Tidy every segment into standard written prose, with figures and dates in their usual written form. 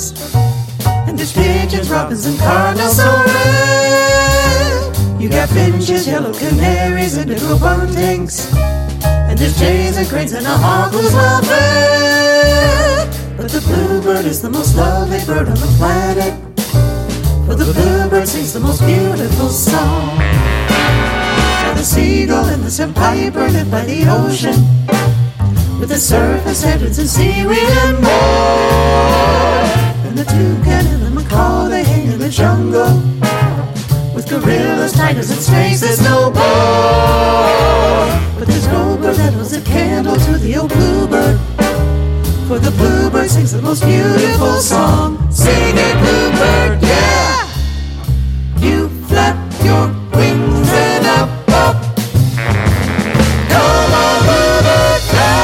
birds. And there's pigeons, robins, and cardinals so red. You got finches, yellow canaries, indigo buntings. And there's jays and cranes and a hawk who's well fed. But the bluebird is the most lovely bird on the planet. For the bluebird sings the most beautiful song. Now the seagull and the sandpiper live by the ocean, with the surface heavens and seaweed and more. And the toucan and the macaw, they hang in the jungle, with gorillas, tigers, and snakes there's no bore. But there's no bird that holds a candle to the old bluebird, for the bluebird sings the most beautiful song. Sing it, bluebird, yeah! You flap your wings and up, up. Come on, bluebird,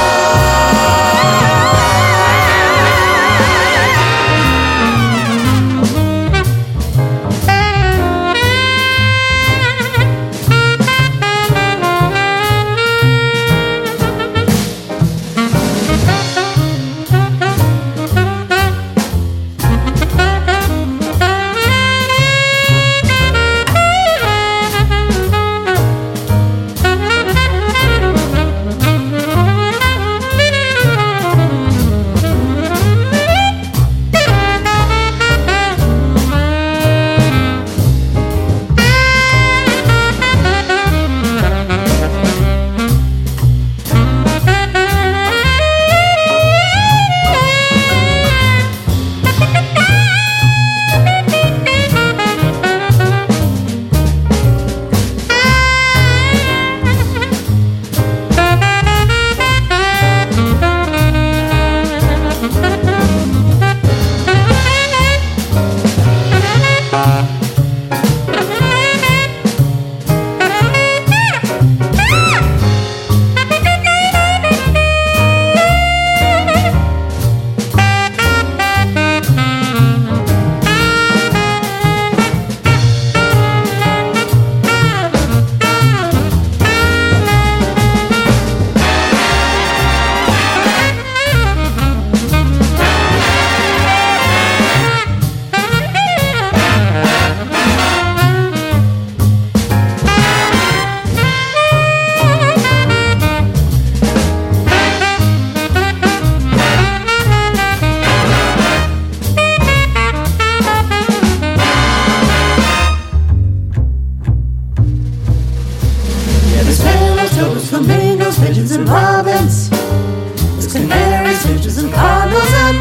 flamingos, pigeons, and robins. There's canaries, finches, and cardinals, and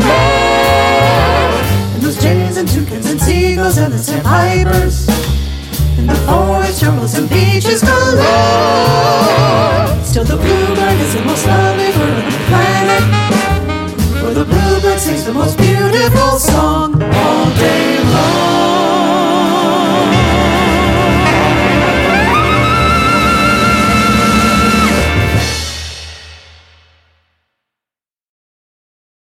more. And those jays and toucans and seagulls and the sandpipers. In the forest, jungles, and beaches galore. Still the bluebird is the most lovely bird on the planet, for the bluebird sings the most beautiful song all day long.